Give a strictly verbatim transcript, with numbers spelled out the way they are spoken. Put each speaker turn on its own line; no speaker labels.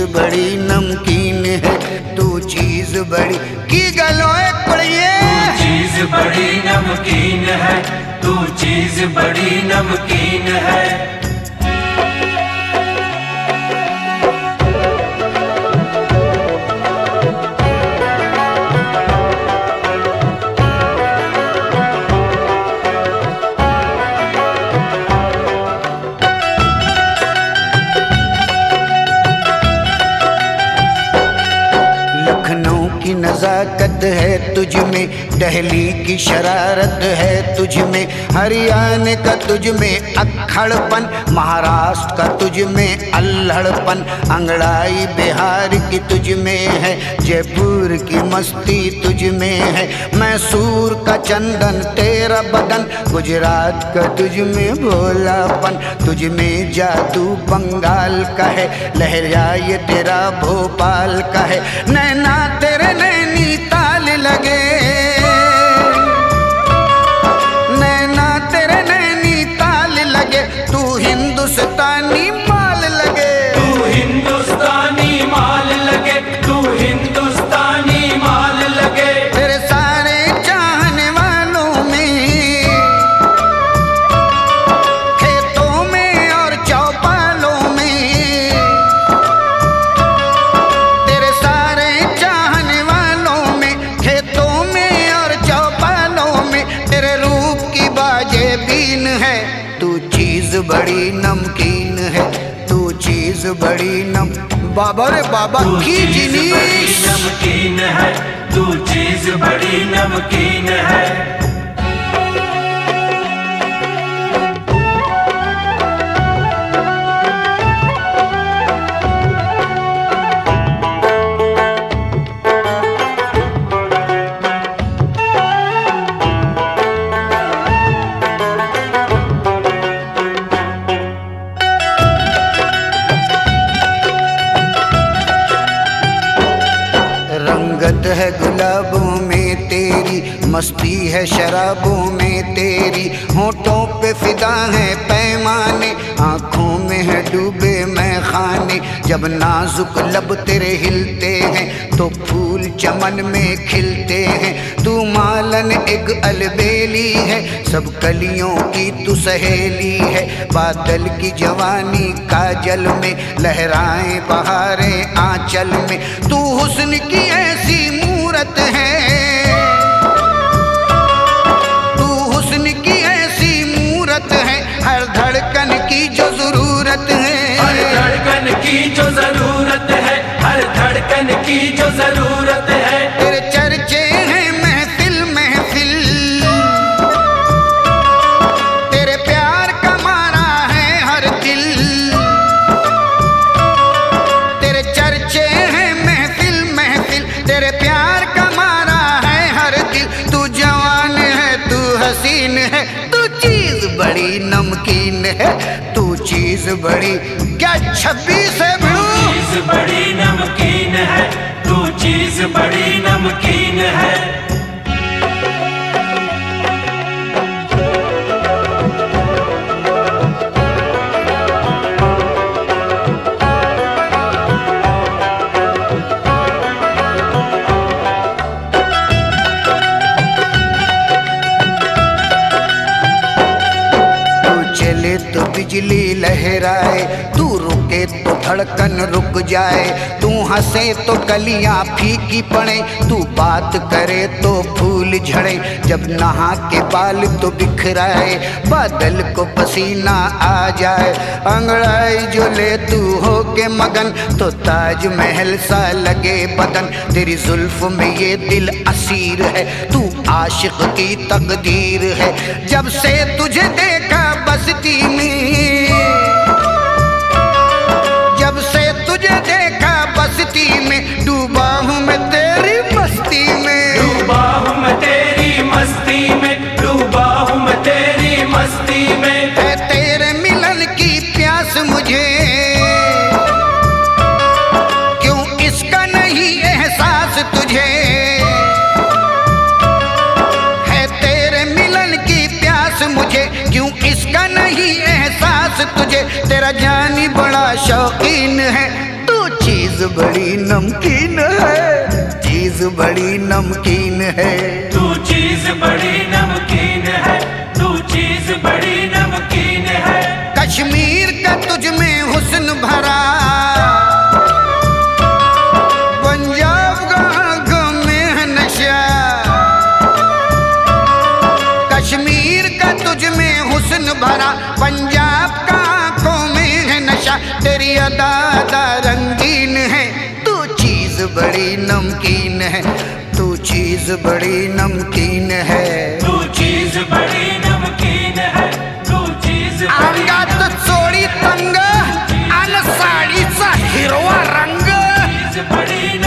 बड़ी नमकीन है, तू चीज बड़ी की गलो एक पड़िए।
तू चीज बड़ी नमकीन है, तू चीज बड़ी नमकीन है।
लखनऊ की नज़ाकत है तुझ में, दिल्ली की शरारत है तुझ में, हरियाणा का तुझ में अक्खड़पन, महाराष्ट्र का तुझ में अल्हड़पन, अंगड़ाई बिहार की तुझ में है, जयपुर की मस्ती तुझ में है, मैसूर का चंदन तेरा बदन, गुजरात का तुझ में भोलापन, तुझ में जादू बंगाल का है, लहरिया ये तेरा भोपाल का है, नैना तेरे नैनीताल लगे, नैना तेरे नैनीताल लगे, तू हिंदुस्तानी माल लगे,
तू हिंदुस्तानी माल लगे, तू हिंदुस्तानी माल लगे।
तेरे सारे चाहने वालों में, खेतों में और चौपालों में, तेरे सारे चाहने वालों में, खेतों में और चौपालों में, तेरे रूप की बाजे बीन है, तू चीज बड़ी नमकीन है, तू चीज बड़ी नम बाबा रे बाबा की जिनीस।
नमकीन है, तू चीज बड़ी नमकीन है।
रंगत है गुलाबों में तेरी, मस्ती है शराबों में तेरी, होठों पे फिदा है पैमाने, आंखों में है डूबे मैं खाने, जब नाजुक लब तेरे हिलते हैं तो फूल चमन में खिलते हैं, तू मालन एक अलबेली है, सब कलियों की तू सहेली है, बादल की जवानी काजल में, लहराएं बहारें आंचल में, तू हुस्न की ऐसी मूरत है, तू हुस्न की ऐसी मूरत है, हर धड़कन की जो जरूरत है,
हर धड़कन की जो जरूरत है, हर धड़कन की जो जरूरत है।
तेरे चर्चे हैं महफिल महफिल, तेरे प्यार का मारा है हर दिल, तेरे चर्चे हैं महफिल महफिल, तेरे प्यार का मारा है हर दिल, तू जवान है तू हसीन है, तू चीज बड़ी नमकीन है, तू चीज बड़ी क्या छब्बीस है भिड़ू।
चीज बड़ी नमकीन है, तू चीज बड़ी नमकीन है।
चले तो बिजली लहराए, तू रुके तो धड़कन रुक जाए, तू हंसे तो कलियां फीकी पड़े, तू बात करे तो फूल झड़े, जब नहा के बाल तो बिखराए, बादल को पसीना आ जाए, अंगड़ाई जो ले तू हो के मगन, तो ताज महल सा लगे बदन, तेरी जुल्फ में ये दिल असीर है, तू आशिक की तकदीर है, जब से तुझे देखा बस्ती में, जब से तुझे देखा बस्ती में, डूबा हूँ मैं तेरी मस्ती में,
डूबा हूँ मैं तेरी मस्ती में, डूबा हूँ मैं तेरी मस्ती में।
है तेरे मिलन की प्यास मुझे, क्यों इसका नहीं एहसास तुझे, है तेरे मिलन की प्यास मुझे, क्यों इसका नहीं एहसास तुझे, तेरा जानी बड़ा शौकीन है, तू चीज बड़ी नमकीन है, चीज बड़ी नमकीन है।
तू चीज बड़ी नमकीन है, तू चीज बड़ी नमकीन है।
कश्मीर का तुझ में हुस्न भरा, पंजाब का आंखों में है नशा। कश्मीर का तुझ में हुस्न भरा, पंजाब का आंखों में है नशा। तेरी अदा अदा रंगीन है, तू चीज बड़ी नमकीन है, तू चीज बड़ी नमकीन है।
तू चीज बड़ी नमकीन है, तू चीज बड़ी
अंगात सोडी तंग, अन साडीचा हिरवा रंग,
चीज बड़ी